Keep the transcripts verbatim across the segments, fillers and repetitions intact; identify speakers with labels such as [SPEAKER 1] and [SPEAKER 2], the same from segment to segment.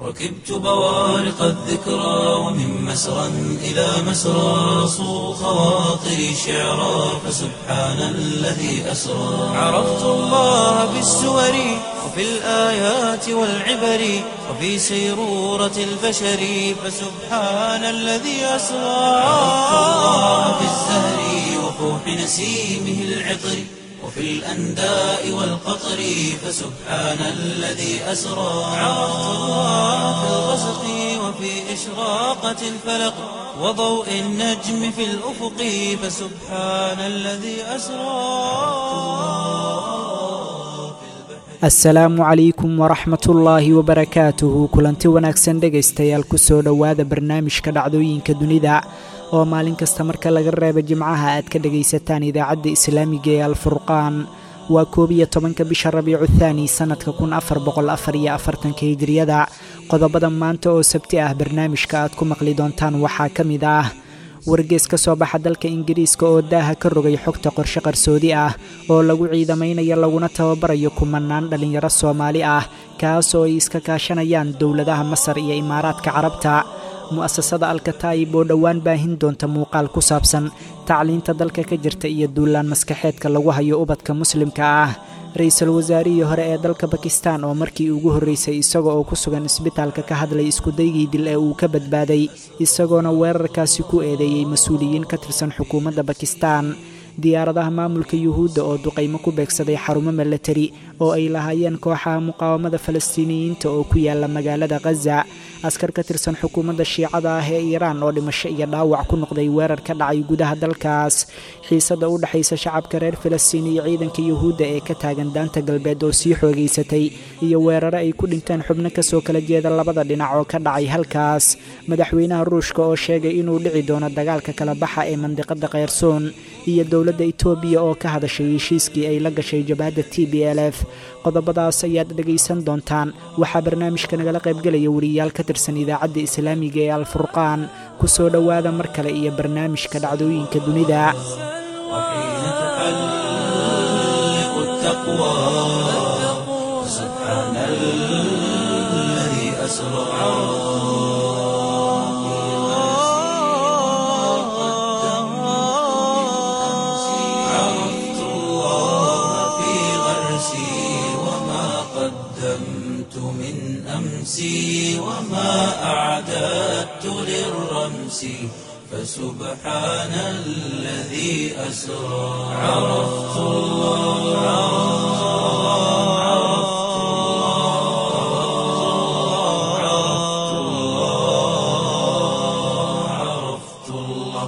[SPEAKER 1] ركبت بوارق الذكرى ومن مسرى إلى مسرى صو خواطري شعرا فسبحان الذي أسرى عرفت الله بالسور وفي الآيات والعبر وفي سيرورة البشر فسبحان الذي أسرى عرفت الله بالزهر وفوح نسيمه العطر وفي الأنداء والقطر فسبحان الذي أسرى عرفت الله في الغسق وفي إشراقة الفلق وضوء النجم في الأفق فسبحان الذي أسرى.
[SPEAKER 2] asalaamu calaykum waraxmat ullaahi wabarakaatuhu kulanti wanaagsan dhegaystayaal kusoo dhowaada barnaamijka dhacdooyinka dunida oo maalin kasta marka laga reebo jimcaha aad ka dhegaysataan idaacadda islaamiga ee alfurqaan. waa koob iyo tobanka bisha rabiicu thaani sanadka kun afar boqol afar iyo afartanka hijriyada. qodobada maanta oo sabti ah barnaamijka aad ku maqli doontaan waxaa ka mid ah wargees ka soo baxa dalka ingiriiska oo daaha ka rogay xogta qorshe qarsoodi ah oo lagu ciidamaynayo laguna tababarayo kumanaan dhallinyaro soomaali ah kaas oo ay iska kaashanayaan dowladaha masar iyo imaaraadka carabta. mu'asasada alkataa'ib oo dhowaan baahin doonta muuqaal ku saabsan tacliinta dalka ka jirta iyo duulaan maskaxeedka lagu hayo ubadka muslimka ah. ra-iisul wasaarihii hore ee dalka bakistan oo markii ugu horreysay isaga oo ku sugan isbitaalka ka hadlay iskudaygii dil ee uu ka badbaaday isagoona weerarkaasi ku eedeeyey mas-uuliyiin ka tirsan xukuumadda bakistan. diyaaradaha maamulka yuhuudda oo duqaymo ku beegsaday xarumo milatari oo ay lahaayeen kooxaha muqaawamada falastiiniyiinta oo ku yaala magaalada khaza. askar ka tirsan xukuumadda shiicada ah ee iiraan oo dhimasho iyo dhaawac ku noqday weerar ka dhacay gudaha dalkaas. xiisada u dhexaysa shacabka reer falastiin iyo ciidanka yuhuudda ee ka taagan daanta galbeed oo sii xoogaysatay iyo weeraro ay ku dhinteen xubno kasoo kala jeeda labada dhinac oo ka dhacay halkaas. madaxweynaha ruushka oo sheegay inuu dhici doono dagaalka kala baxa ee mandiqada kheyrsoon iyo dowladda itoobiya oo ka hadashay heshiiskii ay la gashay jabhadda t b l f. qodobadaas ayaad dhegaysan doontaan. waxaa barnaamijka nagala qaybgelaya wariyaal ka tirsan idaacadda islaamiga ee alfurqaan. ku soo dhowaada mar kale iyo barnaamijka dhacdooyinka dunida.
[SPEAKER 1] وما أعددت للرمس فسبحان الذي أسرى عرفت الله عرفت الله عرفت الله.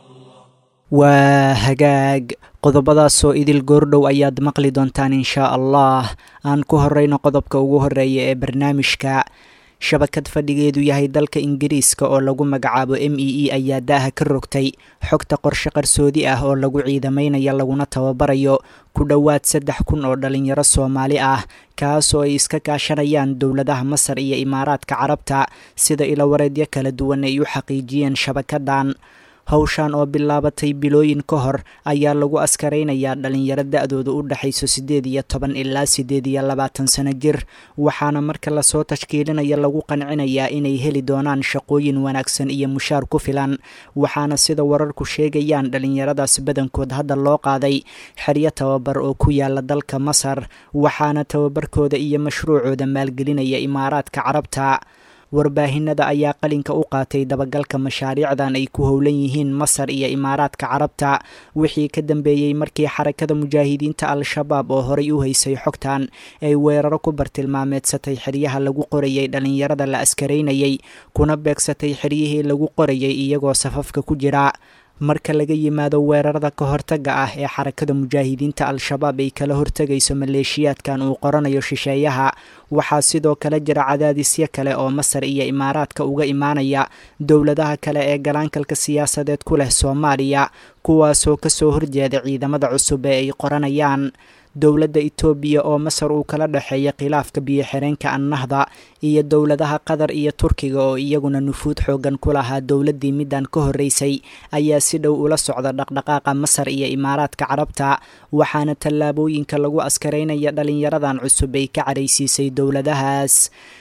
[SPEAKER 2] waa hagaag qodobadaasoo idil goordhow ayaad maqli doontaan inshaa allah. aan ku horeyno qodobka ugu horeeya ee barnaamijka. shabakad fadhigeedu yahay dalka ingiriiska oo lagu magacaabo m e e ayaa daaha ka rogtay xogta qorshe qarsoodi ah oo lagu ciidamaynayo laguna tababarayo ku dhowaad saddex kun oo dhallinyaro soomaali ah kaasoo ay iska kaashanayaan dowladaha masar iyo imaaraadka carabta sida ilawareedyo kala duwan ay u xaqiijiyeen shabakadan. hawshan oo bilaabatay bilooyin ka hor ayaa lagu askaraynayaa dhallinyaro da-dooda u dhexayso siddeed iyo toban ilaa siddeed iyo labaatan sano jir waxaana marka lasoo tashkiilinaya lagu qancinayaa inay heli doonaan shaqooyin wanaagsan iyo mushaar ku filan. waxaana sida wararku sheegayaan dhallinyaradaas badankood hadda loo qaaday xeryo tababar oo ku yaala dalka masar waxaana tababarkooda iyo mashruucooda maalgelinaya imaaraadka carabta. warbaahinada ayaa qalinka u qaatay dabagalka mashaariicdan ay ku howlan yihiin masar iyo imaaraadka carabta wixii ka dambeeyey markii xarakada mujaahidiinta al-shabaab oo horay u haysay xogtan ay weeraro ku bartilmaameedsatay xeryaha lagu qorayay dhallinyarada la askaraynayay kuna beegsatay xeryihii lagu qorayay iyagoo safafka ku jira. marka laga yimaado weerarada ka hortaga ah ee xarakada mujaahidiinta al-shabaab ay kala hortegayso maleeshiyaadkan uu qoranayo shisheeyaha waxaa sidoo kale jira cadaadisyo kale oo masar iyo imaaraadka uga imaanaya dowladaha kale ee galaankalka siyaasadeed ku leh soomaaliya kuwaasoo kasoo horjeeda ciidamada cusub ee ay qoranayaan. dowladda Itoobiya oo Masar uu kala dhaxeeyo khilaafka biyo-xireenka annahda iyo dowladaha Qatar iyo Turkiga oo iyaguna nufuud xoogan ku lahaa dowladii midan ka horeysay ayaa si dhow ula socda dhaqdhaqaaqa Masar iyo Imaaraadka Carabta waxaana tallaabooyinka lagu askareynaya dhalinyaradan cusub ay ka careysiisay dowladahaas.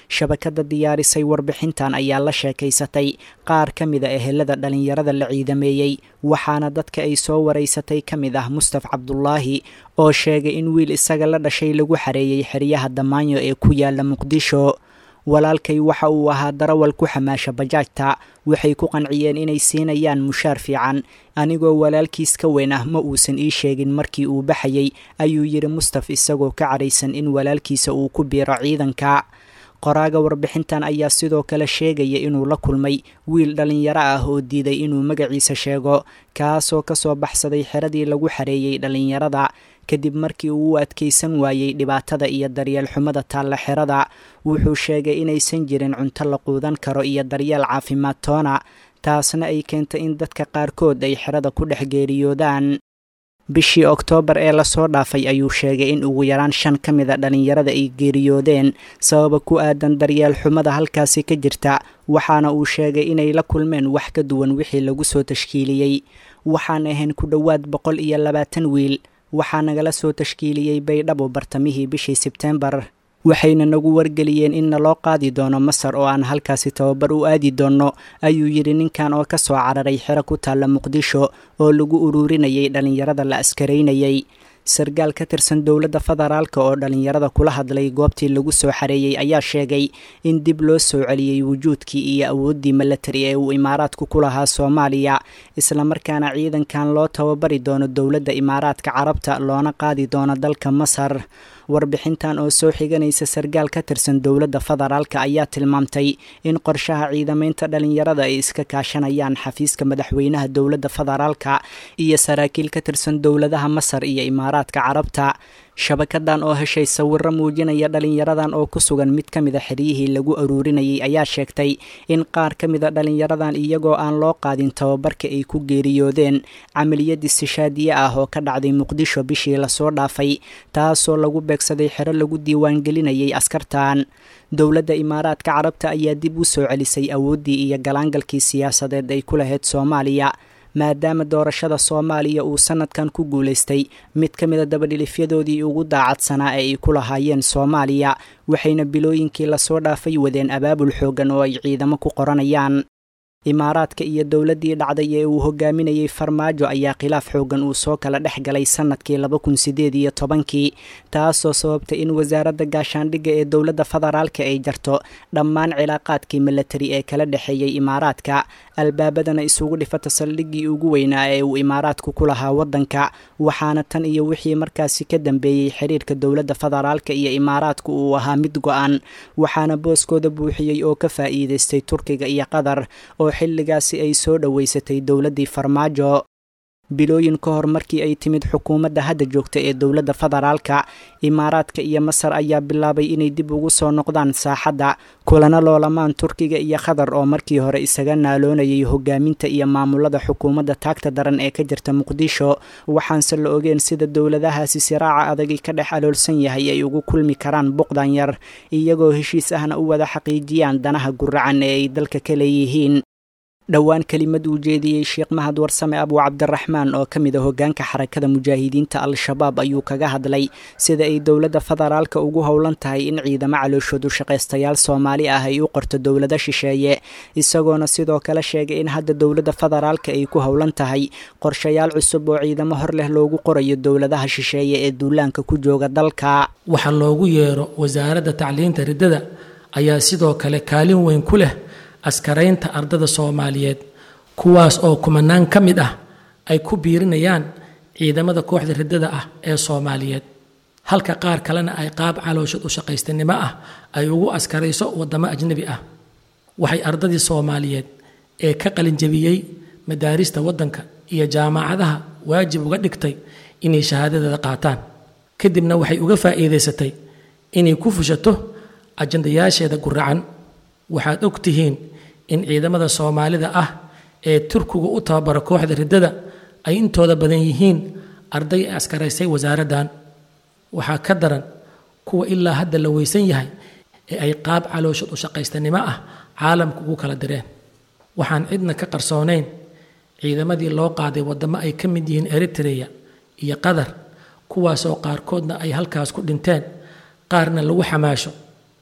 [SPEAKER 2] shabakadda diyaarisay warbixintan ayaa la sheekaysatay qaar ka mid a ehelada dhallinyarada la ciidameeyey waxaana dadka ay soo waraysatay ka mid ah mustaf cabdulaahi oo sheegay in wiil isaga la dhashay lagu xareeyey xeryaha damaanyo ee ku yaala muqdisho. walaalkay waxa uu ahaa darawal ku xamaasha bajaajta, waxay ku qanciyeen inay siinayaan mushaar fiican, anigoo walaalkiis ka weyn ah ma uusan ii sheegin markii uu baxayey, ayuu yidhi mustaf isagoo ka cadhaysan in walaalkiisa uu ku biiro ciidanka. qoraaga warbixintan ayaa sidoo kale sheegaya inuu la kulmay wiil dhallinyaro ah oo diiday inuu magaciisa sheego, kaasoo ka soo baxsaday xeradii lagu xareeyey dhallinyarada kadib markii uu u adkaysan waayey dhibaatada iyo daryeel xumada taalla xerada. wuxuu sheegay inaysan jirin cunto la quudan karo iyo daryeel caafimaad toona, taasna ay keentay in dadka qaarkood ay xerada ku dhex geeriyoodaan. bishii oktoobar ee lasoo dhaafay ayuu sheegay in ugu yaraan shan ka mid a dhallinyarada ay geeriyoodeen sababa ku aadan daryeel xumada halkaasi ka jirta, waxaana uu sheegay inay la kulmeen wax ka duwan wixii lagu soo tashkiiliyey. waxaan ahayn ku dhowaad boqol iyo labaatan wiil, waxaa nagala soo tashkiiliyey baydhabo bartamihii bishii sebteembar, waxayna nagu wargeliyeen in naloo qaadi doono masar oo aan halkaasi tababar u aadi doonno, ayuu yidhi ninkan oo ka soo cararay xero ku taalla muqdisho oo lagu ururinayay dhallinyarada la askaraynayay. sargaal ka tirsan dowladda federaalka oo dhallinyarada kula hadlay goobtii lagu soo xareeyey ayaa sheegay in dib loo soo celiyey wujuudkii iyo awooddii milatari ee uu imaaraadku ku lahaa soomaaliya, islamarkaana ciidankan loo tababari doono dowladda imaaraadka carabta loona qaadi doono dalka masar. warbixintan oo soo xiganaysa sargaal ka tirsan dowladda federaalka ayaa tilmaamtay in qorshaha ciidamaynta dhallinyarada ay iska kaashanayaan xafiiska madaxweynaha dowladda federaalka iyo saraakiil ka tirsan dowladaha masar iyo imaaraadka carabta. shabakadan oo heshay sawirro muujinaya dhallinyaradan oo ku sugan mid ka mid a xeryihii lagu aruurinayay ayaa sheegtay in qaar ka mid a dhallinyaradan iyagoo aan loo qaadin tababarka ay ku geeriyoodeen camaliyad istishaadiye ah oo ka dhacday muqdisho bishii lasoo dhaafay, taasoo lagu beegsaday xero lagu diiwaangelinayay askartan. dowladda imaaraadka carabta ayaa dib u soo celisay awooddii iyo galaangalkii siyaasadeed ay ku lahayd soomaaliya, maadaama doorashada soomaaliya uu sanadkan ku guulaystay mid ka mid a dabadhilifyadoodii ugu daacadsanaa ee ay ku lahaayeen soomaaliya, waxayna bilooyinkii lasoo dhaafay wadeen abaabul xooggan oo ay ciidamo ku qoranayaan. imaaraadka iyo dowladdii dhacday ee uu hogaaminayey farmaajo ayaa khilaaf xooggan uu soo kala dhex galay sanadkii laba kun sideed iyo tobankii, taasoo sababtay in wasaaradda gaashaandhigga ee dowladda federaalka ay jarto dhammaan cilaaqaadkii milatari ee kala dhexeeyey imaaraadka, albaabadana isugu dhifata saldhiggii ugu weynaa ee uu imaaraadku ku lahaa waddanka. waxaana tan iyo wixii markaasi ka dambeeyey xiriirka dowladda federaalka iyo imaaraadku uu ahaa mid go-an, waxaana booskooda buuxiyey oo ka faa'iidaystay turkiga iyo qatar oo xilligaasi ay soo dhoweysatay dowladdii farmaajo. bilooyin ka hor markii ay timid xukuumadda hadda joogta ee dowladda federaalka, imaaraadka iyo masar ayaa bilaabay inay dib ugu soo noqdaan saaxadda, kulana loolamaan turkiga iyo qatar oo markii hore isaga naaloonayay hogaaminta iyo maamulada xukuumadda taagta daran ee ka jirta muqdisho. waxaanse la ogeen sida dowladahaasi siraaca adagi ka dhex aloolsan yahay ay ugu kulmi karaan buqdan yar, iyagoo heshiis ahna u wada xaqiijiyaan danaha guracan ee ay dalka ka leeyihiin. dhowaan kelimad uu jeediyey sheekh mahad warsame abu cabdiraxmaan oo ka mid a hoggaanka xarakada mujaahidiinta al-shabaab ayuu kaga hadlay sida ay dowladda federaalka ugu howlan tahay in ciidamo calooshoodu shaqaystayaal soomaali ah ay u qorto dowlado shisheeye, isagoona sidoo kale sheegay in hadda dowladda federaalka ay ku howlan tahay qorshayaal cusub oo ciidamo hor leh loogu qorayo dowladaha shisheeye ee duulaanka ku jooga dalka.
[SPEAKER 3] waxa loogu yeero wasaaradda tacliinta riddada ayaa sidoo kale kaalin weyn ku leh askaraynta ardada soomaaliyeed, kuwaas oo kumanaan ka mid ah ay ku biirinayaan ciidamada kooxda riddada ah ee soomaaliyeed, halka qaar kalena ay qaab calooshad u shaqaystanimo ah ay ugu askarayso waddamo ajnabi ah. waxay ardadii soomaaliyeed ee ka qalinjabiyey madaarista waddanka iyo jaamacadaha waajib uga dhigtay inay shahaadadeeda qaataan, kadibna waxay uga faa'iidaysatay inay ku fushato ajandayaasheeda guracan. waxaad og tihiin in ciidamada soomaalida ah ee turkigu u tababara kooxda riddada ay intooda badan yihiin arday ay askaraysay wasaaraddan. waxaa ka daran kuwa ilaa hadda la weysan yahay ee ay qaab calooshad u shaqaystanimo ah caalamka ugu kala direen. waxaan cidna ka qarsoonayn ciidamadii loo qaaday waddamo ay ka mid yihiin eritreya iyo qatar, kuwaasoo qaarkoodna ay halkaas ku dhinteen, qaarna lagu xamaasho.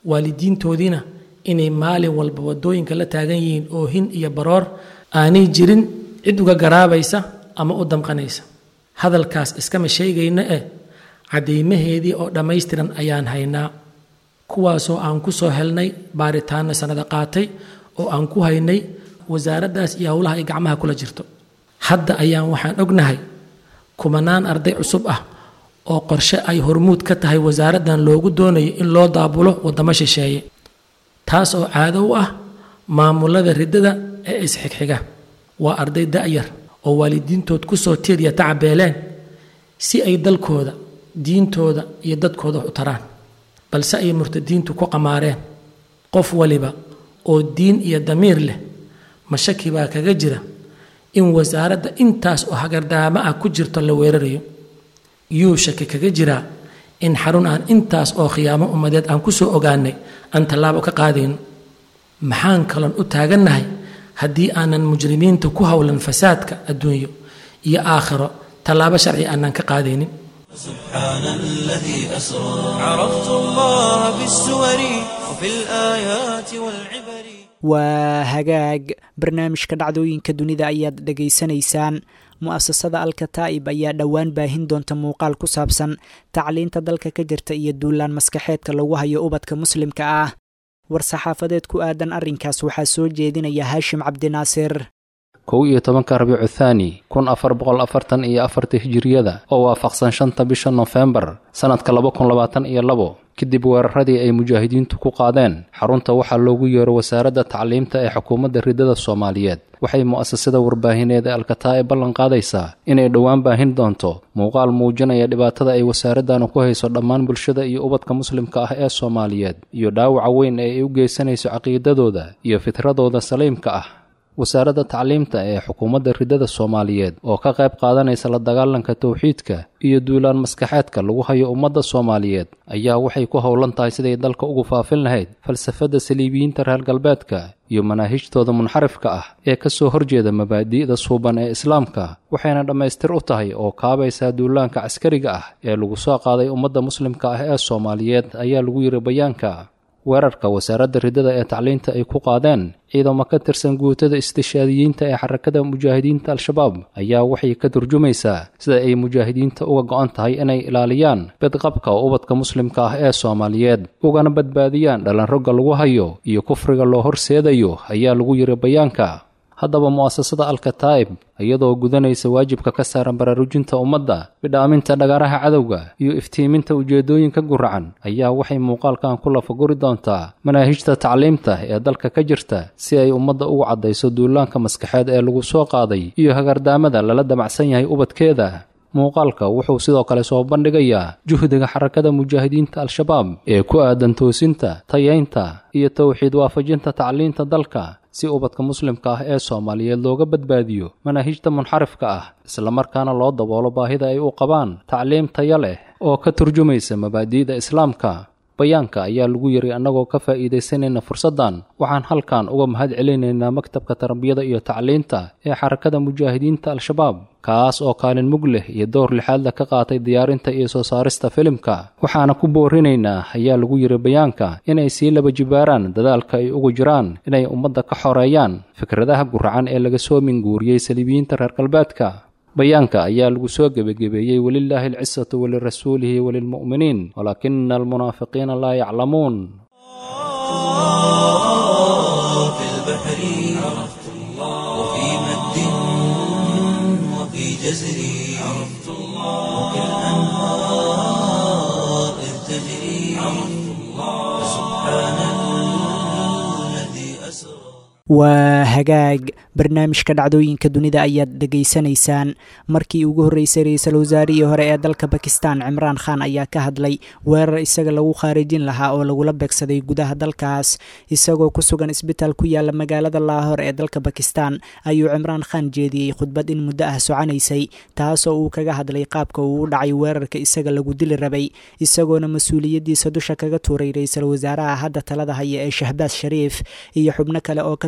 [SPEAKER 3] waalidiintoodiina inay maalin walba waddooyinka la taagan yihiin oohin iyo baroor aanay jirin cid uga garaabaysa ama u damqanaysa. hadalkaas iskama sheegayna eh cadeymaheedii oo dhammaystiran ayaan haynaa, kuwaasoo aan ku soo helnay baaritaano sanado qaatay oo aan ku haynay wasaaraddaas iyo howlaha ay gacmaha kula jirto. hadda ayaan waxaan ognahay kumanaan arday cusub ah oo qorshe ay hormuud ka tahay wasaaraddan loogu doonayo in loo daabulo waddamo shisheeye, taas oo caado u ah maamulada riddada ee isxigxiga. waa arday da'yar oo waalidiintood ku soo tiiriya tacabeeleen si ay dalkooda, diintooda iyo dadkooda u taraan, balse ay murtadiintu ku qamaareen. qof waliba oo diin iyo damiir leh mashaki baa kaga jira in wasaaradda intaas oo hagardaamo ah ku jirto la weerarayo. yuu shaki kaga jiraa in xarun aan intaas oo khiyaamo ummadeed aan ku soo ogaanay aan tallaabo ka qaadayno? maxaan kaloon u taagannahay haddii aanan mujrimiinta ku howlan fasaadka adduunyo iyo aakhiro tallaabo sharci aanan ka qaadaynin?
[SPEAKER 1] سبحان الذي أسرى عرفت الله بالسور وفي الآيات والعبر.
[SPEAKER 2] waa hagaag barnaamijka dhacdooyinka dunida ayaad dhegaysanaysaan. mu'asasada alkataa'ib ayaa dhowaan baahin doonta muuqaal ku saabsan tacliinta dalka ka jirta iyo duulaan maskaxeedka lagu hayo ubadka muslimka ah. war-saxaafadeed ku aadan arrinkaas waxaa soo jeedinaya haashim cabdinaasir.
[SPEAKER 4] kow iyo tobanka rabiicu thaani kun afar boqol afartan iyo afarta hijiriyada oo waafaqsan shanta bisha nofembar sannadka laba kun labaatan iyo labo kadib weeraradii ay mujaahidiintu ku qaadeen xarunta waxaa loogu yeero wasaaradda tacliimta ee xukuumadda riddada soomaaliyeed, waxay mu'asasada warbaahineed ee alkataa'ib ballan qaadaysaa inay dhowaan baahin doonto muuqaal muujinaya dhibaatada ay wasaaraddan ku hayso dhammaan bulshada iyo ubadka muslimka ah ee soomaaliyeed iyo dhaawaca weyn ee ay u geysanayso caqiidadooda iyo fitradooda saliimka ah. wasaaradda tacliimta ee xukuumadda riddada soomaaliyeed oo ka qayb qaadanaysa la dagaalanka towxiidka iyo duulaan maskaxeedka lagu hayo ummadda soomaaliyeed ayaa waxay ku howlan tahay siday dalka ugu faafin lahayd falsafadda saliibiyiinta reer galbeedka iyo manaahijtooda munxarifka ah ee ka soo horjeeda mabaadi'da suuban ee islaamka, waxayna dhammaystir u tahay oo kaabaysaa duulaanka caskariga ah ee lagu soo qaaday ummadda muslimka ah ee soomaaliyeed, ayaa lagu yidhi bayaanka. weerarka wasaaradda riddada ee tacliinta ay ku qaadeen ciidamo ka tirsan guutada istishaadiyiinta ee xarakada mujaahidiinta al-shabaab ayaa waxay ka turjumaysaa sida ay mujaahidiinta uga go'an tahay inay ilaaliyaan badqabka ubadka muslimka ah ee soomaaliyeed ugana badbaadiyaan dhalanrogga lagu hayo iyo kufriga loo horseedayo, ayaa lagu yidhi bayaanka. haddaba mu'asasada alkataa'ib iyadoo gudanaysa waajibka ka saaran baraarujinta ummadda, bidhaaminta dhagaraha cadowga iyo iftiiminta ujeeddooyinka guracan ayaa waxay muuqaalkan ku lafaguri doontaa manaahijta tacliimta ee dalka ka jirta si ay ummadda ugu caddayso duulaanka maskaxeed ee lagu soo qaaday iyo hagardaamada lala damacsan yahay ubadkeeda. muuqaalka wuxuu sidoo kale soo bandhigayaa juhdiga xarakada mujaahidiinta al-shabaab ee ku aadan toosinta, tayaynta iyo towxiid waafajinta tacliinta dalka si ubadka muslimka ah ee soomaaliyeed looga badbaadiyo manaahijta munxarifka ah, islamarkaana loo daboolo baahida ay u qabaan tacliim taya leh oo ka turjumaysa mabaadi'da islaamka. bayaanka ayaa lagu yidhi annagoo ka faa'iidaysanayna fursaddan waxaan halkan uga mahad celinaynaa maktabka tarbiyada iyo tacliinta ee xarakada mujaahidiinta al-shabaab, kaas oo kaalin mug leh iyo door lixaadla ka qaatay diyaarinta iyo soo saarista filimka. waxaana ku boorinaynaa ayaa lagu yidhi bayaanka inay sii laba jibaaraan dadaalka ay ugu jiraan inay ummadda ka xoreeyaan fikradaha guracan ee laga soo minguuriyey saliibiyiinta reer galbeedka. bayaanka ayaa lagu soo gebagabeeyey walilaahi alcisatu walirasuulihi walilmu'miniin walaakina almunaafiqiina laa yaclamuun.
[SPEAKER 1] في البحر عرفت الله وفي مد وفي جزر عرفت الله وفي الأنهار إذ تجري عرفت الله سبحان الذي أسرى.
[SPEAKER 2] waa hagaag barnaamijka dhacdooyinka dunida ayaad dhegaysanaysaan. markii ugu horreysay ra-iisul wasaarihii hore ee dalka bakistan cimraan khan ayaa ka hadlay weerar isaga lagu khaarijin lahaa oo lagula beegsaday gudaha dalkaas. isagoo ku sugan isbitaal ku yaala magaalada laahor ee dalka bakistan ayuu cimraan khan jeediyey khudbad in muddo ah soconaysay, taasoo uu kaga hadlay qaabka uu u dhacay weerarka isaga lagu dili rabay, isagoona mas-uuliyaddiisa dusha kaga tuuray ra-iisul wasaaraha hadda talada haya ee shahbaas shariif iyo xubno kale oo ka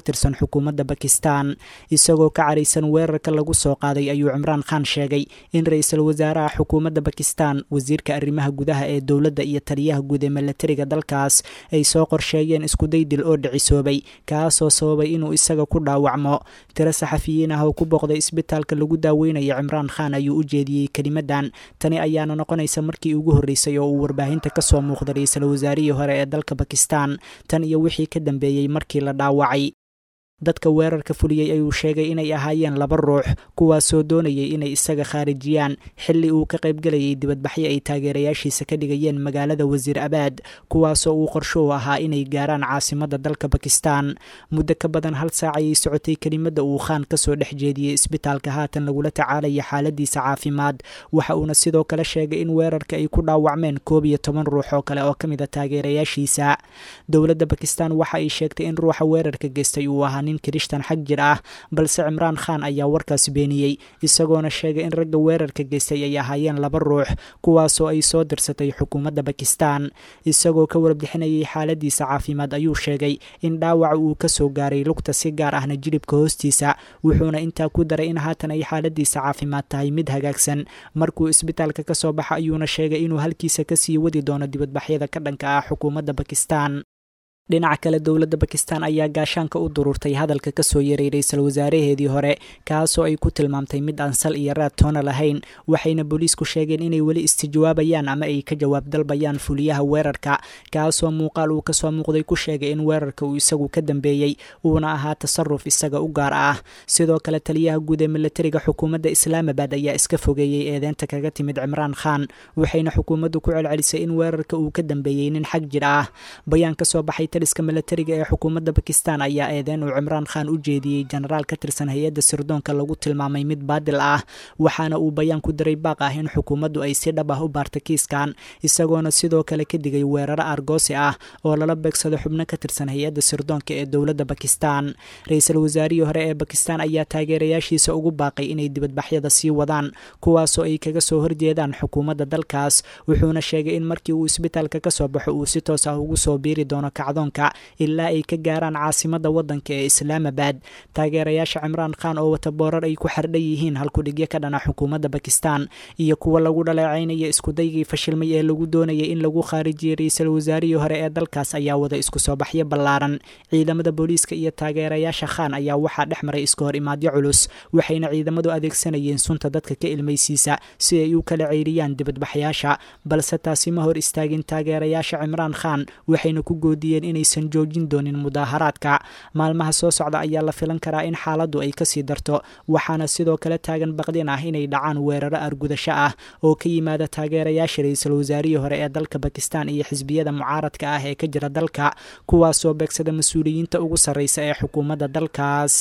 [SPEAKER 2] tirsan xukuumadda bakistan isagoo ka caraysan weerarka lagu soo qaaday ayuu cimraan khan sheegay in ra-iisul wasaaraha xukuumadda bakistan wasiirka arrimaha gudaha ee dowladda iyo taliyaha guud ee milatariga dalkaas ay soo qorsheeyeen iskuday dil oo dhicisoobay kaasoo sababay inuu isaga ku dhaawacmo tiro saxafiyiin ah oo ku booqday isbitaalka lagu daaweynaya cimraan khan ayuu u jeediyey kelimadan tani ayaana noqonaysa markii ugu horreysay oo uu warbaahinta ka soo muuqday ra-iisul wasaarihii hore ee dalka bakistan tan iyo wixii ka dambeeyey markii la dhaawacay dadka weerarka fuliyey ayuu sheegay inay ahaayeen laba ruux kuwaasoo doonayay inay isaga khaarijiyaan xilli uu ka qaybgelayay dibadbaxyo ay taageerayaashiisa ka dhigayeen magaalada wasiir abaad kuwaasoo uu qorsho u ahaa inay gaaraan caasimadda dalka bakistan muddo ka badan hal saac ayay socotay kelimadda uu khaan kasoo dhex jeediyey isbitaalka haatan lagula tacaalaya xaaladiisa caafimaad waxa uuna sidoo kale sheegay in weerarka ay ku dhaawacmeen koob iyo toban ruux oo kale oo ka mid a taageerayaashiisa dowladda bakistan waxa ay sheegtay in ruuxa weerarka geystay uu ahaa nin kirishtan xag jir ah balse cimraan khan ayaa warkaas beeniyey isagoona sheegay in ragga weerarka geystay ay ahaayeen laba ruux kuwaasoo ay soo dirsatay xukuumadda bakistan isagoo ka warbixinayay xaaladiisa caafimaad ayuu sheegay in dhaawaca uu kasoo gaaray lugta si gaar ahna jilibka hoostiisa wuxuuna intaa ku daray in haatan ay xaaladiisa caafimaad tahay mid hagaagsan markuu isbitaalka kasoo baxa ayuuna sheegay inuu halkiisa kasii wadi doono dibadbaxyada ka dhanka ah xukuumadda bakistan dhinaca kale dowladda bakistan ayaa gaashaanka u dururtay hadalka kasoo yeeray ra-iisul wasaaraheedii hore kaasoo ay ku tilmaamtay mid aan sal iyo raad toona lahayn waxayna booliisku sheegeen inay weli istijwaabayaan ama ay ka jawaab dalbayaan fuliyaha weerarka kaasoo muuqaal uu kasoo muuqday ku sheegay in weerarka uu isagu ka dambeeyey uuna ahaa tasaruf isaga u gaar ah sidoo kale taliyaha guud ee milatariga xukuumadda islaamabad ayaa iska fogeeyey eedeynta kaga timid cimraan khan waxayna xukuumaddu ku celcelisay in weerarka uu ka dambeeyey nin xag jir ah bayaan kasoo baxay taliska milatariga ee xukuumadda bakistan ayaa eedeen uu cimraan khan u jeediyey jenaraal ka tirsan hay-adda sirdoonka lagu tilmaamay mid baadil ah waxaana uu bayaan ku diray baaq ah in xukuumaddu ay si dhab ah u baarta kiiskan isagoona sidoo kale ka digay weeraro argoosi ah oo lala beegsado xubno ka tirsan hay-adda sirdoonka ee dowladda bakistan ra-iisul wasaarihii hore ee bakistan ayaa taageerayaashiisa ugu baaqay inay dibadbaxyada sii wadaan kuwaasoo ay kaga soo horjeedaan xukuumadda dalkaas wuxuuna sheegay in markii uu isbitaalka kasoo baxo uu si toos ah ugu soo biiri doono kacdoon ilaa ay ka gaaraan caasimadda waddanka ee islaamabad taageerayaasha cimraan khan oo wata boorar ay ku xardhan yihiin halkudhigyo ka dhana xukuumadda bakistan iyo kuwa lagu dhaleecaynaya iskudaygii fashilmay ee lagu doonayay in lagu khaarijiyey ra-iisul wasaarihii hore ee dalkaas ayaa wada isku soo baxyo ballaaran ciidamada booliiska iyo taageerayaasha khan ayaa waxaa dhex maray iska hor imaadyo culus waxayna ciidamadu adeegsanayeen sunta dadka ka ilmaysiisa si ay u kala ceyriyaan dibadbaxyaasha balse taasi ma hor istaagin taageerayaasha cimraan khan waxayna ku goodiyeen inaysan joojin doonin mudaaharaadka maalmaha soo socda ayaa la filan karaa in xaaladdu ay kasii darto waxaana sidoo kale taagan baqdin ah inay dhacaan weeraro argudasho ah oo ka yimaada taageerayaasha ra-iisul wasaarihii hore ee dalka bakistan iyo xisbiyada mucaaradka ah ee ka jira dalka kuwaasoo beegsada mas-uuliyiinta ugu sarreysa ee xukuumadda dalkaas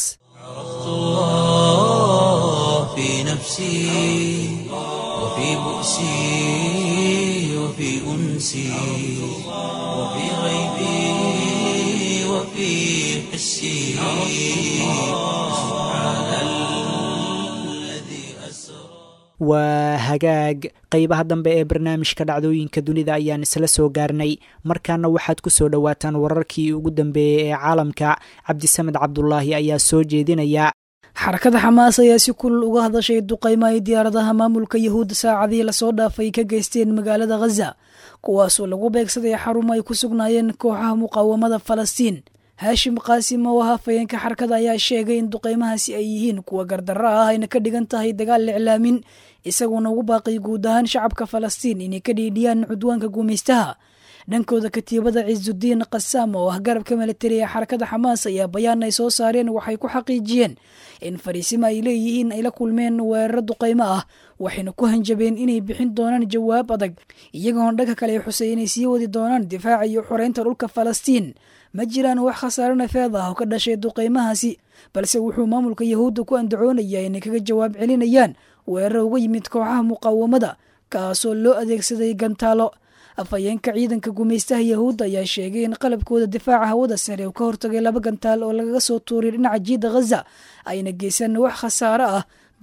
[SPEAKER 1] وفي حسي سبحان الذي أسرى
[SPEAKER 2] waa hagaag qeybaha dambe ee barnaamijka dhacdooyinka dunida ayaan isla soo gaarnay markaana waxaad ku soo dhowaataan wararkii ugu dambeeyey ee caalamka cabdisamed cabdulaahi ayaa soo jeedinaya
[SPEAKER 5] xarakada xamaas ayaa si kulul uga hadashay duqaymo ay diyaaradaha maamulka yahuudda saacadii lasoo dhaafay ka geysteen magaalada khaza kuwaasoo lagu beegsaday xarumo ay ku sugnaayeen kooxaha muqaawamada falastiin haashim qaasim oo ah hafayeenka xarakada ayaa sheegay in duqaymahaasi ay yihiin kuwa gardarro ah ayna ka dhigan tahay dagaal liclaamin isaguona ugu baaqay guud ahaan shacabka falastiin inay ka dhiidhiyaan cudwaanka gumaystaha dhankooda katiibada ciisudiin qasaam oo ah garabka milatari ee xarakada xamaas ayaa bayaan ay soo saareen waxay ku xaqiijiyeen in fariisimo ay leeyihiin ay la kulmeen weeraro duqaymo ah waxayna ku hanjabeen inay bixin doonaan jawaab adag iyagoona dhanka kale xusay inay sii wadi doonaan difaaca iyo xoreynta dhulka falastiin ma jiraan wax khasaaro nafeed ah oo ka dhashay duqaymahaasi balse wuxuu maamulka yahuudda ku andacoonayaa inay kaga jawaab celinayaan weeraro uga yimid kooxaha muqaawamada kaasoo loo adeegsaday gantaalo afhayeenka ciidanka gumaystaha yahuudda ayaa sheegay in qalabkooda difaaca hawada sare uu ka hortagay laba gantaal oo lagaga soo tuuray dhinaca jiida khaza ayna geysan wax khasaaro ah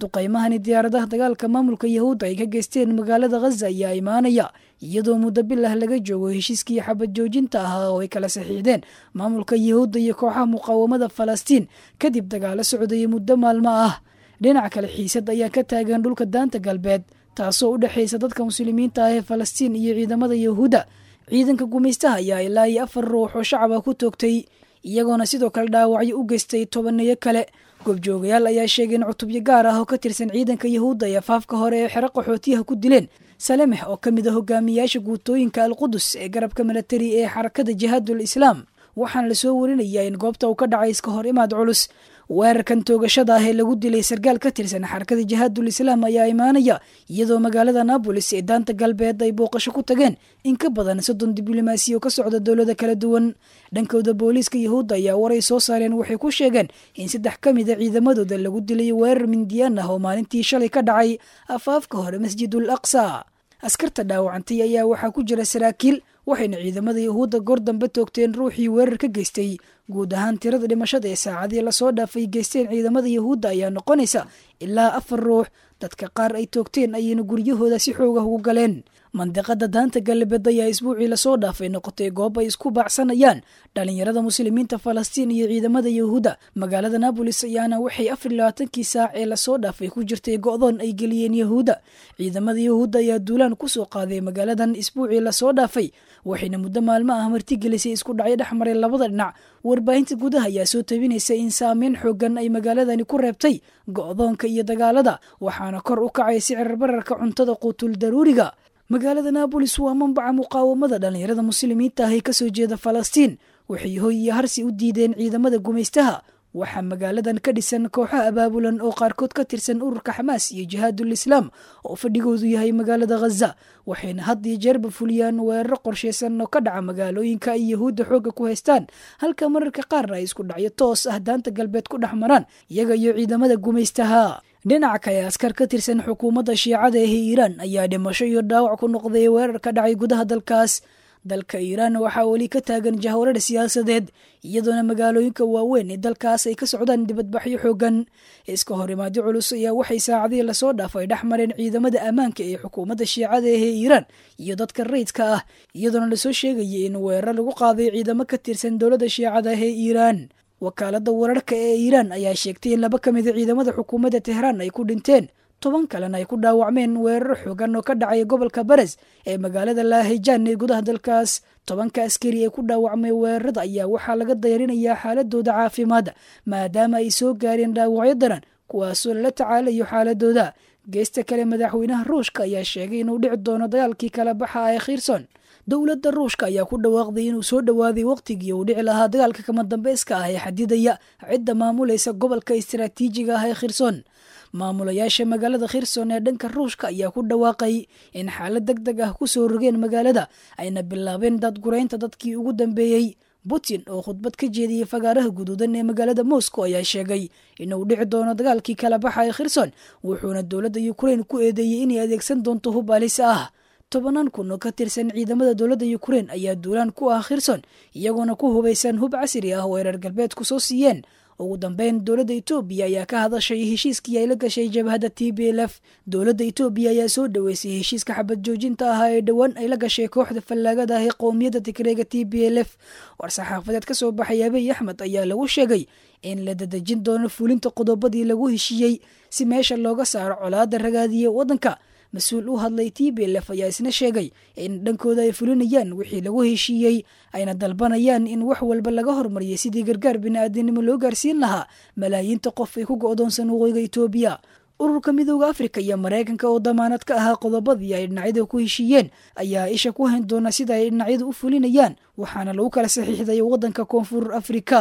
[SPEAKER 5] duqaymahani diyaaradaha dagaalka maamulka yahuudda ay ka geysteen magaalada ghaza ayaa imaanaya iyadoo muddo bilah laga joogo heshiiskii xabad joojinta ahaa oo ay kala saxiixdeen maamulka yahuudda iyo kooxaha muqaawamada falastiin kadib dagaalo socdaya muddo maalmo ah. dhinac kale xiisad ayaa ka taagan dhulka daanta galbeed taasoo u dhexaysa dadka muslimiinta ah ee falastiin iyo ciidamada yahuudda. ciidanka gumaystaha ayaa ilaa iyo afar ruux oo shacaba ku toogtay iyagoona sidoo kale dhaawacyo u geystay tobaneeyo kale. goobjoogayaal ayaa sheegay in cutubyo gaar ah oo ka tirsan ciidanka yahuudda ay afaafka hore ee xero qaxootiyaha ku dileen salemex oo ka mid ah hogaamiyaasha guutooyinka alqudus ee garabka milatari ee xarakada jihaadul islaam. waxaana lasoo warinayaa in goobta uu ka dhacay iska hor imaad culus. weerarkan toogashada ah ee lagu dilay sarkaal ka tirsan xarakada jihaadul islaam ayaa imaanaya iyadoo magaalada naabolis ee daanta galbeed ay booqasho ku tageen in ka badan soddon diblomaasiyo ka socda dowlada kala duwan. dhankooda booliiska yahuudda ayaa waray soo saareen waxay ku sheegeen in saddex ka mid a ciidamadooda lagu dilay weerar mindiyaan ah oo maalintii shalay ka dhacay afaafka hore masjidul aqsa. askarta dhaawacantay ayaa waxaa ku jira saraakiil waxayna ciidamada yahuudda goor dambe toogteen ruuxii weerar ka geystay. guud ahaan tirada dhimashada ee saacadii lasoo dhaafay geysteen ciidamada yahuudda ayaa noqonaysa ilaa afar ruux. dadka qaar ay toogteen ayayna guryahooda si xoogah ugu galeen. mandiqada daanta galbeed ayaa isbuucii lasoo dhaafay noqotay goob ay isku baacsanayaan dhalinyarada muslimiinta falastiin iyo ciidamada yahuudda. magaalada naabolis ayaana waxay afar iyo labaatankii saac ee lasoo dhaafay ku jirtay go'doon ay geliyeen yahuudda. ciidamada yahuudda ayaa duulaan kusoo qaaday magaaladan isbuucii lasoo dhaafay waxayna muddo maalmo ah martigelisay isku dhacyo dhex maray labada dhinac. warbaahinta gudaha ayaa soo tabinaysa in saameyn xoogan ay magaaladani ku reebtay go'doonka iyo dagaalada waxaana kor u kacay sicir bararka cuntada quutul daruuriga. magaalada naabolis waa manbaca muqaawamada dhalinyarada muslimiinta ah ee kasoo jeeda falastiin. waxay hoy iyo harsi u diideen ciidamada gumaystaha. waxaa magaaladan ka dhisan kooxaha abaabulan oo qaarkood ka tirsan ururka xamaas iyo jihaadul islaam oo fadhigoodu yahay magaalada ghaza. waxayna had iyo jeerba fuliyaan weeraro qorshaysan oo ka dhaca magaalooyinka ay yahuudda xoogga ku haystaan halka mararka qaarna ay isku dhacyo toos ah daanta galbeed ku dhex maraan iyaga iyo ciidamada gumaystaha. dhinaca kale askar ka tirsan xukuumadda shiicada ee iiraan ayaa dhimasho iyo dhaawac ku noqday weerar ka dhacay gudaha dalkaas. dalka iiraan waxaa weli ka taagan jahwarar siyaasadeed iyadoona magaalooyinka waaweyn ee dalkaas ay ka socdaan dibadbaxyo xoogan. iska horimaadyo culus ayaa waxay saacadii lasoo dhaafay dhex mareen ciidamada ammaanka ee xukuumadda shiicada ee iiraan iyo dadka rayidka ah iyadoona lasoo sheegayay in weerar lagu qaaday ciidamo ka tirsan dowladda shiicada ee iiraan. wakaalada wararka ee iiraan ayaa sheegtay in laba ka mid a ciidamada xukuumadda tehraan ay ku dhinteen toban kalena ay ku dhaawacmeen weerar xoogan oo ka dhacay gobolka bares ee magaalada laahijaan ee gudaha dalkaas. tobanka askari ee ku dhaawacmay weerarada ayaa waxaa laga dayrinayaa xaaladooda caafimaad maadaama ay soo gaareen dhaawacyo daran kuwaasoo lala tacaalayo xaaladooda. geesta kale madaxweynaha ruushka ayaa sheegay inuu dhici doono dagaalkii kala baxa ee khirson. dowladda ruushka ayaa ku dhawaaqday inuu soo dhowaaday waqtigii uu dhici lahaa dagaalka kama dambeyska ah ee xadidaya cidda maamulaysa gobolka istaraatiijiga ah ee khirson. maamulayaasha magaalada khirson ee dhanka ruushka ayaa ku dhawaaqay in xaalad deg deg ah kusoo rogeen magaalada ayna bilaabeen daadguraynta dadkii ugu dambeeyey. putin oo khudbad ka jeediyey fagaaraha guduudan ee magaalada moscow ayaa sheegay inuu dhici doono dagaalkii kala baxa ee khirson wuxuuna dowladda ukrain ku eedeeyey inay adeegsan doonto hub halis ah. tobanaan kun oo ka tirsan ciidamada dowladda ukrain ayaa duulaan ku ah khirson iyagoona ku hubaysan hub casri ah oo ay reer galbeedku soo siiyeen. ugu dambeyn dowladda etoobiya ayaa ka hadashay heshiiskii ay la gashay jabhadda t b l f. dowladda etoobiya ayaa soo dhaweysay heshiiska xabad joojinta ahaa ee dhowaan ay la gashay kooxda fallaagada ah ee qowmiyadda tigreega t b l f. war-saxaafadeed ka soo baxay abiy axmed ayaa lagu sheegay in la dadejin doono fulinta qodobadii lagu heshiiyey si meesha looga saaro colaadda ragaadiya waddanka. mas-uul u hadlay t b l f ayaa isna sheegay in dhankooda ay fulinayaan wixii lagu heshiiyey ayna dalbanayaan in wax walba laga hormariyay sidii gargaar bini'aadanimo loo gaarsiin lahaa malaayiinta qof ay ku go'doonsan waqooyiga etoobiya. ururka midooda afrika iyo maraykanka oo damaanad ka ahaa qodobadii ay dhinacyada ku heshiiyeen ayaa isha ku hayn doona sida ay dhinacyadu u fulinayaan waxaana lagu kala saxiixday waddanka koonfur afrika.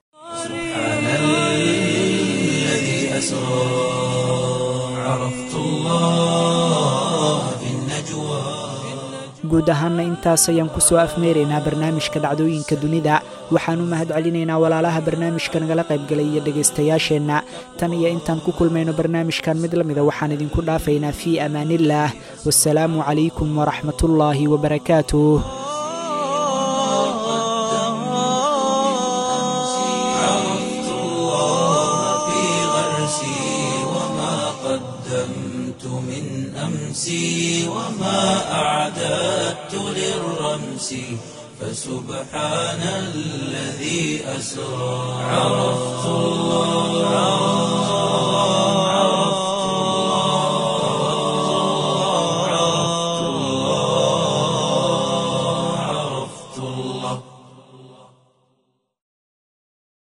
[SPEAKER 2] guud ahaanna intaas ayaan ku soo afmeeraynaa barnaamijka dhacdooyinka dunida. waxaan u mahad celinaynaa walaalaha barnaamijka nagala qaybgalay iyo dhegaystayaasheenna. tan iyo intaan ku kulmayno barnaamijkan mid la mida waxaan idinku dhaafaynaa fii amaanillaah. wassalaamu calaykum waraxmatullaahi wabarakaatuh.
[SPEAKER 1] أمسي وما أعددت للرمس فسبحان الذي أسرى عرفت الله